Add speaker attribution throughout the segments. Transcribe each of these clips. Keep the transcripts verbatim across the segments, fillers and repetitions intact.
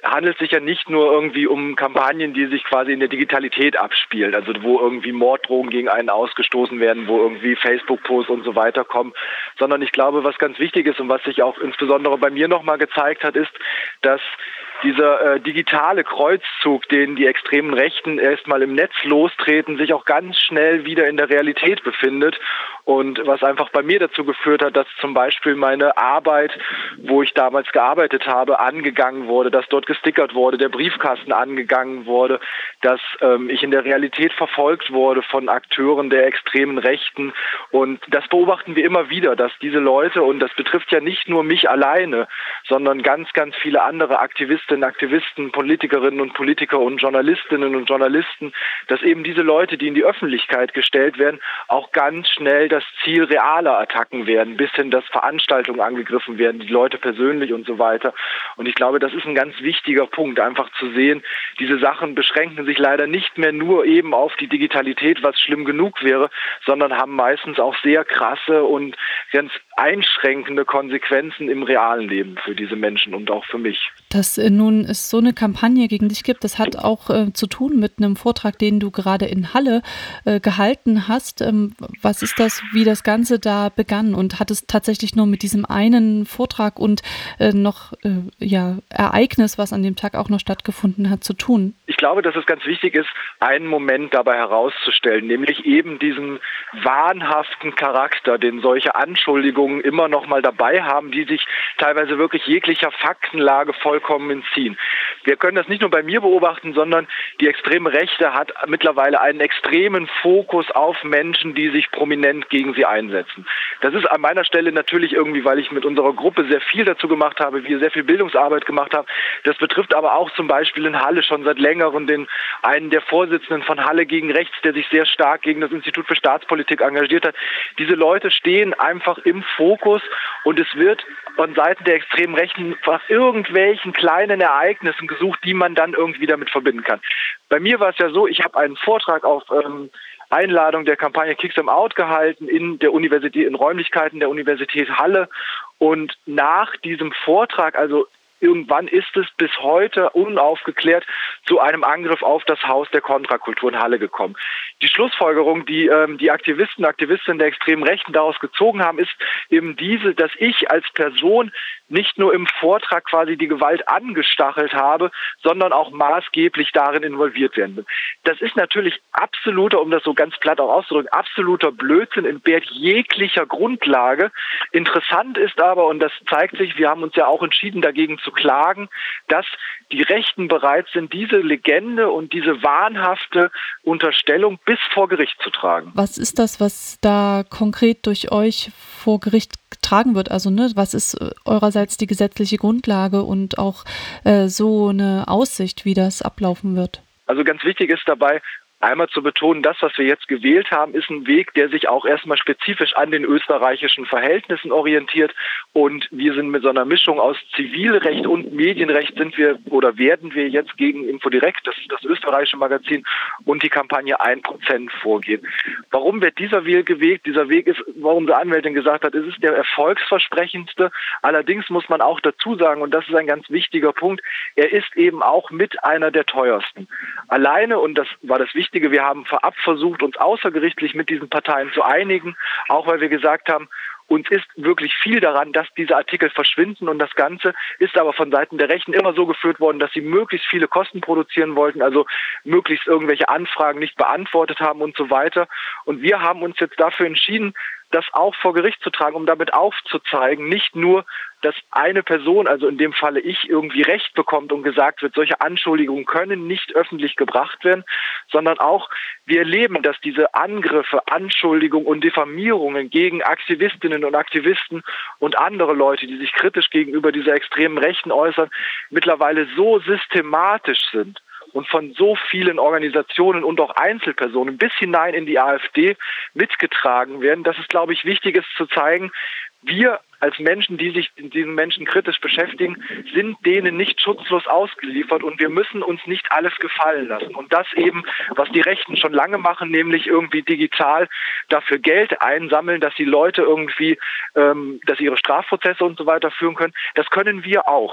Speaker 1: handelt sich ja nicht nur irgendwie um Kampagnen, die sich quasi in der Digitalität abspielen, also wo irgendwie Morddrohungen gegen einen ausgestoßen werden, wo irgendwie Facebook-Posts und so weiter kommen, sondern ich glaube, was ganz wichtig ist und was sich auch insbesondere bei mir nochmal gezeigt hat, ist, dass dieser äh, digitale Kreuzzug, den die extremen Rechten erstmal im Netz lostreten, sich auch ganz schnell wieder in der Realität befindet. Und was einfach bei mir dazu geführt hat, dass zum Beispiel meine Arbeit, wo ich damals gearbeitet habe, angegangen wurde, dass dort gestickert wurde, der Briefkasten angegangen wurde, dass ähm, ich in der Realität verfolgt wurde von Akteuren der extremen Rechten. Und das beobachten wir immer wieder, dass diese Leute, und das betrifft ja nicht nur mich alleine, sondern ganz, ganz viele andere Aktivistinnen, Aktivisten, Politikerinnen und Politiker und Journalistinnen und Journalisten, dass eben diese Leute, die in die Öffentlichkeit gestellt werden, auch ganz schnell das Ziel realer Attacken werden, bis hin, dass Veranstaltungen angegriffen werden, die Leute persönlich und so weiter. Und ich glaube, das ist ein ganz wichtiger Punkt, einfach zu sehen, diese Sachen beschränken sich leider nicht mehr nur eben auf die Digitalität, was schlimm genug wäre, sondern haben meistens auch sehr krasse und ganz einschränkende Konsequenzen im realen Leben für diese Menschen und auch für mich.
Speaker 2: Dass äh, nun es so eine Kampagne gegen dich gibt, das hat auch äh, zu tun mit einem Vortrag, den du gerade in Halle äh, gehalten hast. Ähm, was ist das, wie das Ganze da begann? Und hat es tatsächlich nur mit diesem einen Vortrag und äh, noch äh, ja, Ereignis, was an dem Tag auch noch stattgefunden hat, zu tun?
Speaker 1: Ich glaube, dass es ganz wichtig ist, einen Moment dabei herauszustellen, nämlich eben diesen wahnhaften Charakter, den solche Anschuldigungen immer noch mal dabei haben, die sich teilweise wirklich jeglicher Faktenlage vollkommen entziehen. Wir können das nicht nur bei mir beobachten, sondern die extreme Rechte hat mittlerweile einen extremen Fokus auf Menschen, die sich prominent gegen sie einsetzen. Das ist an meiner Stelle natürlich irgendwie, weil ich mit unserer Gruppe sehr viel dazu gemacht habe, wir sehr viel Bildungsarbeit gemacht haben. Das betrifft aber auch zum Beispiel in Halle schon seit längerem den einen der Vorsitzenden von Halle gegen Rechts, der sich sehr stark gegen das Institut für Staatspolitik engagiert hat. Diese Leute stehen einfach im Fokus und es wird von Seiten der extremen Rechten nach irgendwelchen kleinen Ereignissen gesucht, die man dann irgendwie damit verbinden kann. Bei mir war es ja so, ich habe einen Vortrag auf ähm, Einladung der Kampagne Kick Them Out gehalten in der Universität, in Räumlichkeiten der Universität Halle, und nach diesem Vortrag, also irgendwann ist es bis heute unaufgeklärt zu einem Angriff auf das Haus der Kontrakultur in Halle gekommen. Die Schlussfolgerung, die ähm, die Aktivisten, Aktivistinnen der extremen Rechten daraus gezogen haben, ist eben diese, dass ich als Person nicht nur im Vortrag quasi die Gewalt angestachelt habe, sondern auch maßgeblich darin involviert werden bin. Das ist natürlich absoluter, um das so ganz platt auch auszudrücken, absoluter Blödsinn, entbehrt jeglicher Grundlage. Interessant ist aber, und das zeigt sich, wir haben uns ja auch entschieden, dagegen zu klagen, dass die Rechten bereit sind, diese Legende und diese wahnhafte Unterstellung bis vor Gericht zu tragen.
Speaker 2: Was ist das, was da konkret durch euch vor Gericht getragen wird? Also, ne, was ist eurerseits die gesetzliche Grundlage und auch äh, so eine Aussicht, wie das ablaufen wird?
Speaker 1: Also ganz wichtig ist dabei, einmal zu betonen, das, was wir jetzt gewählt haben, ist ein Weg, der sich auch erstmal spezifisch an den österreichischen Verhältnissen orientiert. Und wir sind mit so einer Mischung aus Zivilrecht und Medienrecht sind wir oder werden wir jetzt gegen Infodirect, das ist das österreichische Magazin, und die Kampagne ein Prozent vorgehen. Warum wird dieser Weg gewählt? Dieser Weg ist, warum die Anwältin gesagt hat, es ist der erfolgsversprechendste. Allerdings muss man auch dazu sagen, und das ist ein ganz wichtiger Punkt, er ist eben auch mit einer der teuersten. Alleine, und das war das Wichtige, wir haben vorab versucht, uns außergerichtlich mit diesen Parteien zu einigen, auch weil wir gesagt haben, uns ist wirklich viel daran, dass diese Artikel verschwinden, und das Ganze ist aber von Seiten der Rechten immer so geführt worden, dass sie möglichst viele Kosten produzieren wollten, also möglichst irgendwelche Anfragen nicht beantwortet haben und so weiter. Und wir haben uns jetzt dafür entschieden, das auch vor Gericht zu tragen, um damit aufzuzeigen, nicht nur, dass eine Person, also in dem Falle ich, irgendwie Recht bekommt und gesagt wird, solche Anschuldigungen können nicht öffentlich gebracht werden, sondern auch, wir erleben, dass diese Angriffe, Anschuldigungen und Diffamierungen gegen Aktivistinnen und Aktivisten und andere Leute, die sich kritisch gegenüber dieser extremen Rechten äußern, mittlerweile so systematisch sind und von so vielen Organisationen und auch Einzelpersonen bis hinein in die AfD mitgetragen werden, dass es, glaube ich, wichtig ist zu zeigen, wir als Menschen, die sich mit diesen Menschen kritisch beschäftigen, sind denen nicht schutzlos ausgeliefert, und wir müssen uns nicht alles gefallen lassen. Und das eben, was die Rechten schon lange machen, nämlich irgendwie digital dafür Geld einsammeln, dass die Leute irgendwie, ähm, dass sie ihre Strafprozesse und so weiter führen können, das können wir auch.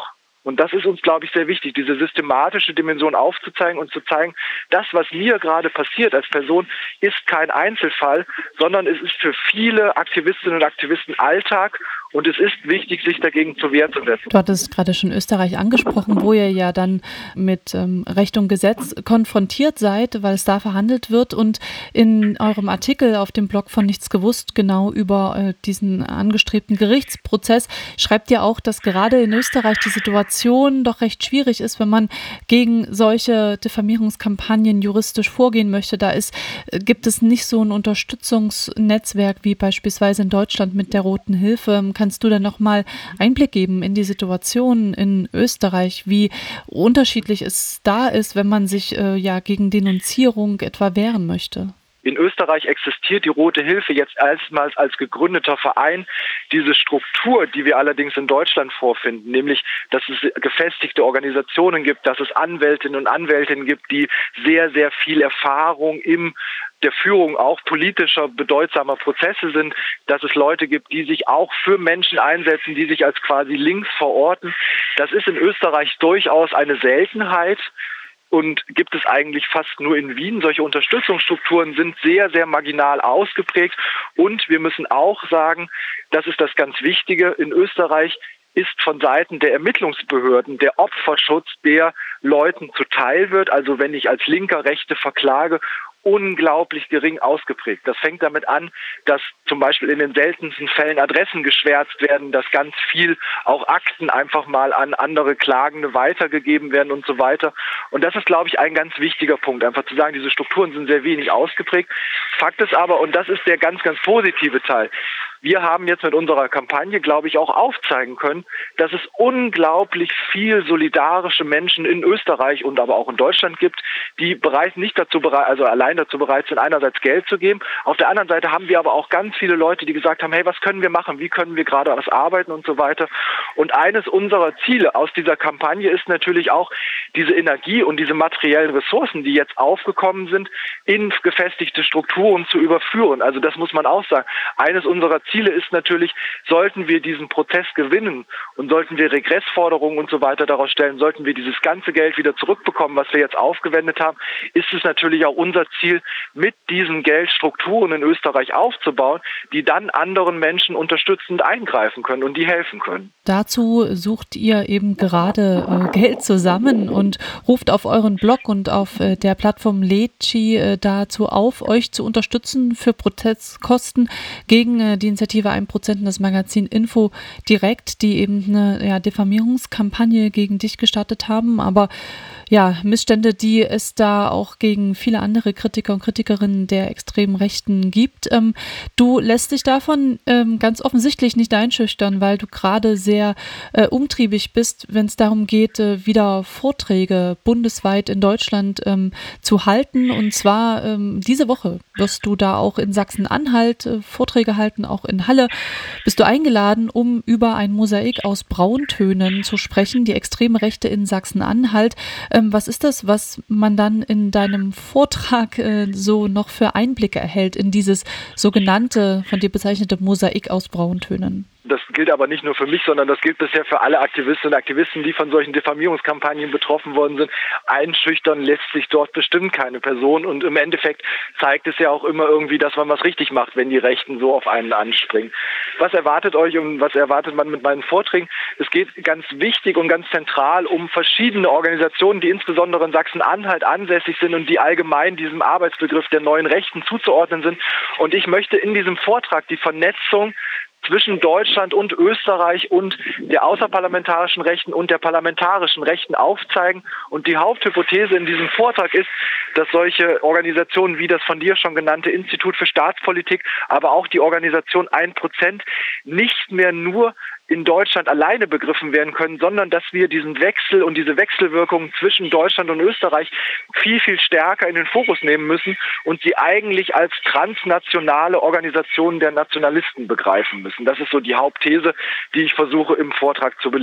Speaker 1: Und das ist uns, glaube ich, sehr wichtig, diese systematische Dimension aufzuzeigen und zu zeigen, das, was mir gerade passiert als Person, ist kein Einzelfall, sondern es ist für viele Aktivistinnen und Aktivisten Alltag und es ist wichtig, sich dagegen zur Wehr zu setzen.
Speaker 2: Du hattest gerade schon Österreich angesprochen, wo ihr ja dann mit ähm, Recht und Gesetz konfrontiert seid, weil es da verhandelt wird. Und in eurem Artikel auf dem Blog von Nichts gewusst, genau über äh, diesen angestrebten Gerichtsprozess, schreibt ihr auch, dass gerade in Österreich die Situation doch recht schwierig ist, wenn man gegen solche Diffamierungskampagnen juristisch vorgehen möchte. Da ist, äh, gibt es nicht so ein Unterstützungsnetzwerk wie beispielsweise in Deutschland mit der Roten Hilfe. Kannst du da nochmal Einblick geben in die Situation in Österreich, wie unterschiedlich es da ist, wenn man sich äh, ja gegen Denunzierung etwa wehren möchte?
Speaker 1: In Österreich existiert die Rote Hilfe jetzt erstmals als gegründeter Verein. Diese Struktur, die wir allerdings in Deutschland vorfinden, nämlich, dass es gefestigte Organisationen gibt, dass es Anwältinnen und Anwältinnen gibt, die sehr, sehr viel Erfahrung im der Führung auch politischer, bedeutsamer Prozesse sind, dass es Leute gibt, die sich auch für Menschen einsetzen, die sich als quasi links verorten. Das ist in Österreich durchaus eine Seltenheit. Und gibt es eigentlich fast nur in Wien. Solche Unterstützungsstrukturen sind sehr, sehr marginal ausgeprägt. Und wir müssen auch sagen, das ist das ganz Wichtige, in Österreich ist von Seiten der Ermittlungsbehörden der Opferschutz, der Leuten zuteil wird. Also wenn ich als Linker Rechte verklage, unglaublich gering ausgeprägt. Das fängt damit an, dass zum Beispiel in den seltensten Fällen Adressen geschwärzt werden, dass ganz viel auch Akten einfach mal an andere Klagende weitergegeben werden und so weiter. Und das ist, glaube ich, ein ganz wichtiger Punkt, einfach zu sagen, diese Strukturen sind sehr wenig ausgeprägt. Fakt ist aber, und das ist der ganz, ganz positive Teil, wir haben jetzt mit unserer Kampagne, glaube ich, auch aufzeigen können, dass es unglaublich viel solidarische Menschen in Österreich und aber auch in Deutschland gibt, die bereit nicht dazu bereit, also allein dazu bereit sind, einerseits Geld zu geben. Auf der anderen Seite haben wir aber auch ganz viele Leute, die gesagt haben, hey, was können wir machen? Wie können wir gerade was arbeiten und so weiter? Und eines unserer Ziele aus dieser Kampagne ist natürlich auch, diese Energie und diese materiellen Ressourcen, die jetzt aufgekommen sind, in gefestigte Strukturen zu überführen. Also das muss man auch sagen. Eines unserer Ziele ist natürlich, sollten wir diesen Prozess gewinnen und sollten wir Regressforderungen und so weiter daraus stellen, sollten wir dieses ganze Geld wieder zurückbekommen, was wir jetzt aufgewendet haben, ist es natürlich auch unser Ziel, mit diesen Geldstrukturen in Österreich aufzubauen, die dann anderen Menschen unterstützend eingreifen können und die helfen können.
Speaker 2: Dazu sucht ihr eben gerade äh, Geld zusammen und ruft auf euren Blog und auf äh, der Plattform Letschi äh, dazu auf, euch zu unterstützen für Protestkosten gegen äh, die Initiative ein Prozent und das Magazin Info direkt, die eben eine ja, Diffamierungskampagne gegen dich gestartet haben, aber ja, Missstände, die es da auch gegen viele andere Kritiker und Kritikerinnen der extremen Rechten gibt. Ähm, du lässt dich davon ähm, ganz offensichtlich nicht einschüchtern, weil du gerade sehr äh, umtriebig bist, wenn es darum geht, äh, wieder Vorträge bundesweit in Deutschland ähm, zu halten. Und zwar ähm, diese Woche wirst du da auch in Sachsen-Anhalt äh, Vorträge halten, auch in Halle. Bist du eingeladen, um über ein Mosaik aus Brauntönen zu sprechen, die extreme Rechte in Sachsen-Anhalt. Was ist das, was man dann in deinem Vortrag äh, so noch für Einblicke erhält in dieses sogenannte, von dir bezeichnete Mosaik aus Brauntönen?
Speaker 1: Das gilt aber nicht nur für mich, sondern das gilt bisher für alle Aktivistinnen und Aktivisten, die von solchen Diffamierungskampagnen betroffen worden sind. Einschüchtern lässt sich dort bestimmt keine Person. Und im Endeffekt zeigt es ja auch immer irgendwie, dass man was richtig macht, wenn die Rechten so auf einen anspringen. Was erwartet euch und was erwartet man mit meinen Vorträgen? Es geht ganz wichtig und ganz zentral um verschiedene Organisationen, die insbesondere in Sachsen-Anhalt ansässig sind und die allgemein diesem Arbeitsbegriff der neuen Rechten zuzuordnen sind. Und ich möchte in diesem Vortrag die Vernetzung zwischen Deutschland und Österreich und der außerparlamentarischen Rechten und der parlamentarischen Rechten aufzeigen. Und die Haupthypothese in diesem Vortrag ist, dass solche Organisationen wie das von dir schon genannte Institut für Staatspolitik, aber auch die Organisation ein Prozent nicht mehr nur in Deutschland alleine begriffen werden können, sondern dass wir diesen Wechsel und diese Wechselwirkung zwischen Deutschland und Österreich viel, viel stärker in den Fokus nehmen müssen und sie eigentlich als transnationale Organisationen der Nationalisten begreifen müssen. Das ist so die Hauptthese, die ich versuche im Vortrag zu belegen.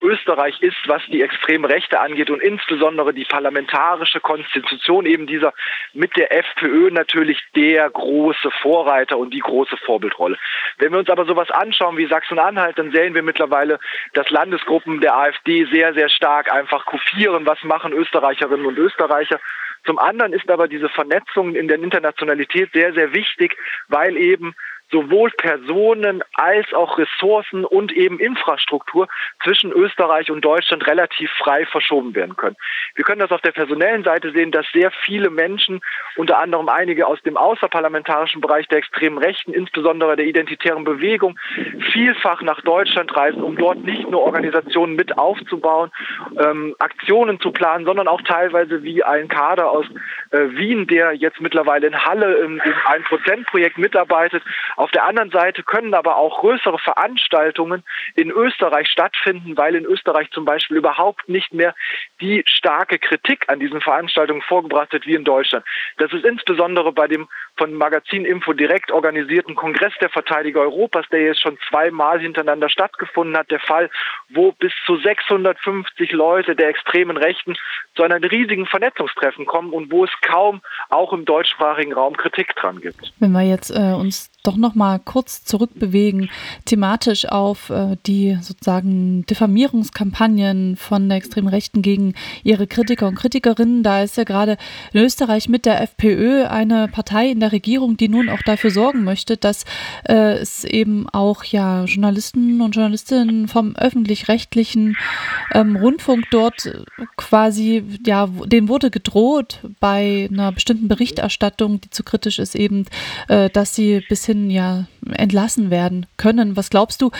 Speaker 1: Österreich ist, was die extreme Rechte angeht und insbesondere die parlamentarische Konstitution eben dieser mit der FPÖ natürlich der große Vorreiter und die große Vorbildrolle. Wenn wir uns aber sowas anschauen wie Sachsen-Anhalt, dann sehen wir mittlerweile, dass Landesgruppen der AfD sehr, sehr stark einfach kopieren, was machen Österreicherinnen und Österreicher. Zum anderen ist aber diese Vernetzung in der Internationalität sehr, sehr wichtig, weil eben sowohl Personen als auch Ressourcen und eben Infrastruktur zwischen Österreich und Deutschland relativ frei verschoben werden können. Wir können das auf der personellen Seite sehen, dass sehr viele Menschen, unter anderem einige aus dem außerparlamentarischen Bereich der extremen Rechten, insbesondere der identitären Bewegung, vielfach nach Deutschland reisen, um dort nicht nur Organisationen mit aufzubauen, ähm, Aktionen zu planen, sondern auch teilweise wie ein Kader aus äh, Wien, der jetzt mittlerweile in Halle im, im ein Prozent Projekt mitarbeitet. Auf der anderen Seite können aber auch größere Veranstaltungen in Österreich stattfinden, weil in Österreich zum Beispiel überhaupt nicht mehr die starke Kritik an diesen Veranstaltungen vorgebracht wird wie in Deutschland. Das ist insbesondere bei dem von Magazin Info direkt organisierten Kongress der Verteidiger Europas, der jetzt schon zweimal hintereinander stattgefunden hat, der Fall, wo bis zu sechshundertfünfzig Leute der extremen Rechten zu einem riesigen Vernetzungstreffen kommen und wo es kaum auch im deutschsprachigen Raum Kritik dran gibt.
Speaker 2: Wenn wir jetzt äh, uns doch noch mal kurz zurückbewegen, thematisch auf äh, die sozusagen Diffamierungskampagnen von der extremen Rechten gegen ihre Kritiker und Kritikerinnen. Da ist ja gerade in Österreich mit der FPÖ eine Partei in der Regierung, die nun auch dafür sorgen möchte, dass äh, es eben auch ja Journalisten und Journalistinnen vom öffentlich-rechtlichen ähm, Rundfunk dort quasi, ja, denen wurde gedroht bei einer bestimmten Berichterstattung, die zu kritisch ist, eben, äh, dass sie bis hin ja entlassen werden können. Was glaubst du,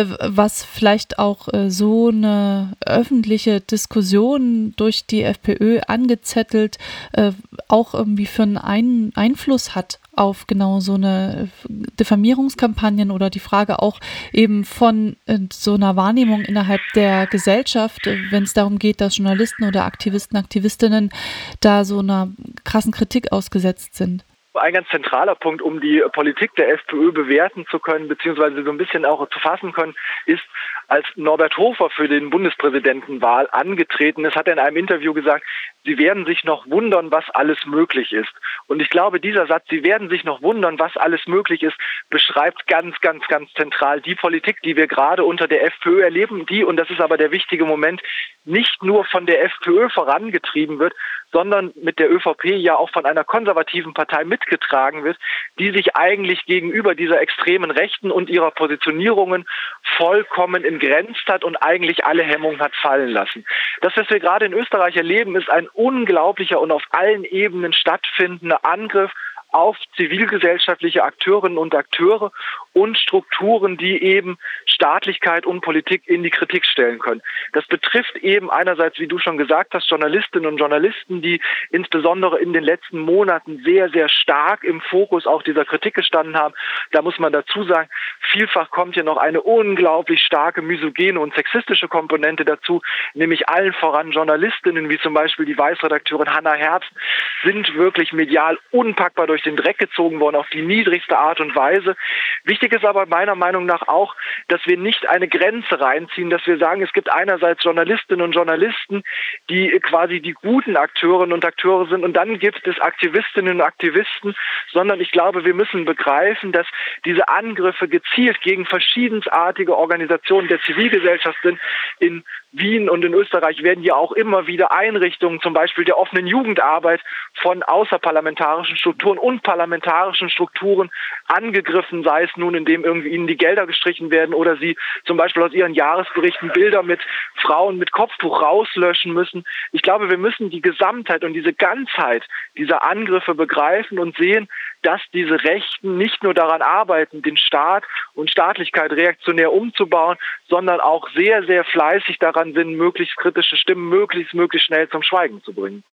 Speaker 2: was vielleicht auch so eine öffentliche Diskussion durch die FPÖ angezettelt auch irgendwie für einen Einfluss hat auf genau so eine Diffamierungskampagnen oder die Frage auch eben von so einer Wahrnehmung innerhalb der Gesellschaft, wenn es darum geht, dass Journalisten oder Aktivisten, Aktivistinnen da so einer krassen Kritik ausgesetzt sind?
Speaker 1: Ein ganz zentraler Punkt, um die Politik der FPÖ bewerten zu können, beziehungsweise so ein bisschen auch zu fassen können, ist, als Norbert Hofer für den Bundespräsidentenwahl angetreten ist, hat er in einem Interview gesagt, Sie werden sich noch wundern, was alles möglich ist. Und ich glaube, dieser Satz, Sie werden sich noch wundern, was alles möglich ist, beschreibt ganz, ganz, ganz zentral die Politik, die wir gerade unter der FPÖ erleben, die, und das ist aber der wichtige Moment, nicht nur von der FPÖ vorangetrieben wird, sondern mit der ÖVP ja auch von einer konservativen Partei mitgetragen wird, die sich eigentlich gegenüber dieser extremen Rechten und ihrer Positionierungen vollkommen entgrenzt hat und eigentlich alle Hemmungen hat fallen lassen. Das, was wir gerade in Österreich erleben, ist ein unglaublicher und auf allen Ebenen stattfindender Angriff auf zivilgesellschaftliche Akteurinnen und Akteure und Strukturen, die eben Staatlichkeit und Politik in die Kritik stellen können. Das betrifft eben einerseits, wie du schon gesagt hast, Journalistinnen und Journalisten, die insbesondere in den letzten Monaten sehr, sehr stark im Fokus auch dieser Kritik gestanden haben. Da muss man dazu sagen, vielfach kommt hier noch eine unglaublich starke misogene und sexistische Komponente dazu, nämlich allen voran Journalistinnen, wie zum Beispiel die Weiß-Redakteurin Hannah Herbst, sind wirklich medial unpackbar durch den Dreck gezogen worden auf die niedrigste Art und Weise. Wichtig ist aber meiner Meinung nach auch, dass wir nicht eine Grenze reinziehen, dass wir sagen, es gibt einerseits Journalistinnen und Journalisten, die quasi die guten Akteurinnen und Akteure sind und dann gibt es Aktivistinnen und Aktivisten, sondern ich glaube, wir müssen begreifen, dass diese Angriffe gezielt gegen verschiedensartige Organisationen der Zivilgesellschaft sind. In Wien und in Österreich werden ja auch immer wieder Einrichtungen, zum Beispiel der offenen Jugendarbeit, von außerparlamentarischen Strukturen und parlamentarischen Strukturen angegriffen, sei es nun, indem irgendwie ihnen die Gelder gestrichen werden oder sie zum Beispiel aus ihren Jahresberichten Bilder mit Frauen mit Kopftuch rauslöschen müssen. Ich glaube, wir müssen die Gesamtheit und diese Ganzheit dieser Angriffe begreifen und sehen, dass diese Rechten nicht nur daran arbeiten, den Staat und Staatlichkeit reaktionär umzubauen, sondern auch sehr, sehr fleißig daran sind, möglichst kritische Stimmen möglichst, möglichst schnell zum Schweigen zu bringen.